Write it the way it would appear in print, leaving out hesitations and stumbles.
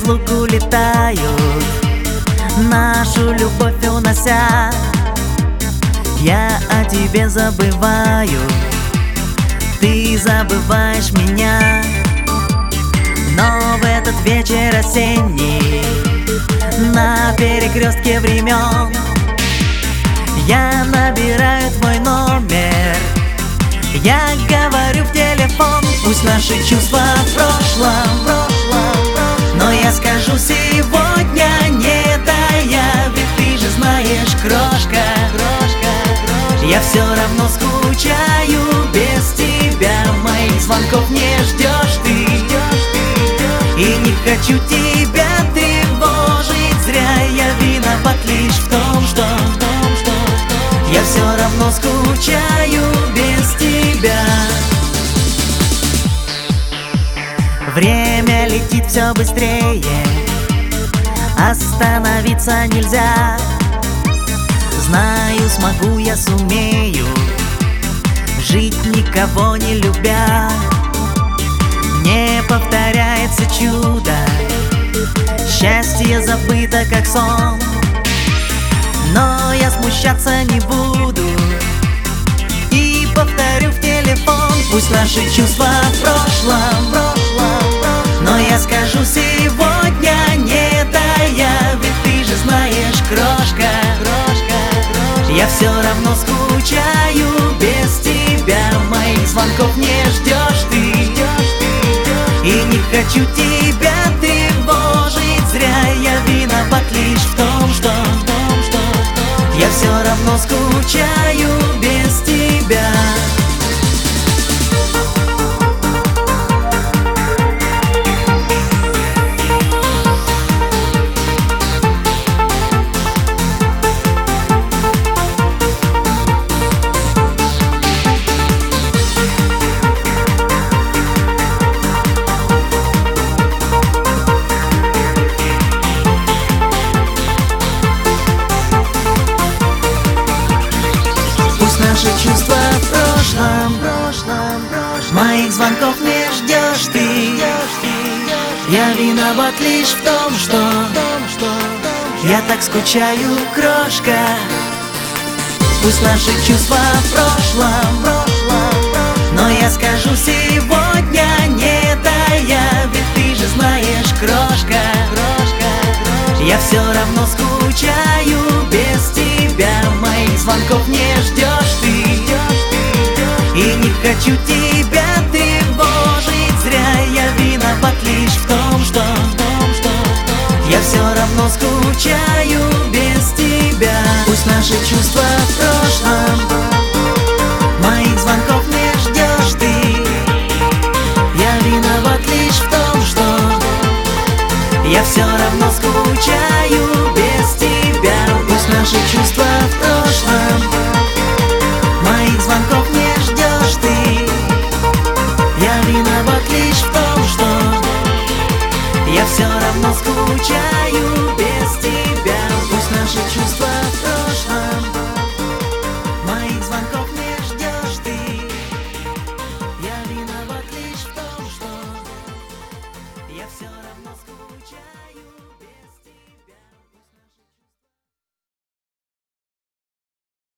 разлуку летают, нашу любовь унося. Я о тебе забываю, ты забываешь меня. Но в этот вечер осенний, на перекрестке времен, я набираю твой номер, я говорю в телефон. Пусть наши чувства в прошлом, но я скажу сегодня не тая. Ведь ты же знаешь, крошка, я все равно скучаю без тебя. Моих звонков не ждешь ты, и не хочу тебя тревожить зря. Я виноват лишь в том, что я все равно скучаю без тебя. Время летит все быстрее, остановиться нельзя. Знаю, смогу, я сумею жить, никого не любя. Не повторяется чудо, счастье забыто как сон. Но я смущаться не буду и повторю в телефон. Пусть наши чувства в прошлом, но я скажу сегодня не тая. Ведь ты же знаешь, крошка, я все равно скучаю без тебя. Моих звонков не ждешь ты, и не хочу тебя тревожить зря. Я виноват лишь в том, что я все равно скучаю без тебя. Наши чувства в прошлом, моих звонков не ждешь ты. Я виноват лишь в том, что я так скучаю, крошка. Пусть наши чувства в прошлом, но я скажу сегодня не тая. Ведь ты же знаешь, крошка, я все равно скучаю без тебя. Моих звонков не ждешь ты, и не хочу тебя тревожить зря. Я виноват лишь в том, что я все равно скучаю без тебя. Пусть наши чувства в прошлом, моих звонков не ждешь ты. Я виноват лишь в том, что я все равно скучаю без тебя. Пусть наши чувства в прошлом, моих звонков не ждешь ты. Я виноват лишь в том, что я все равно скучаю без тебя. Пусть наши чувства в прошлом, моих звонков не ждешь ты. Я виноват лишь в том, что я все равно скучаю.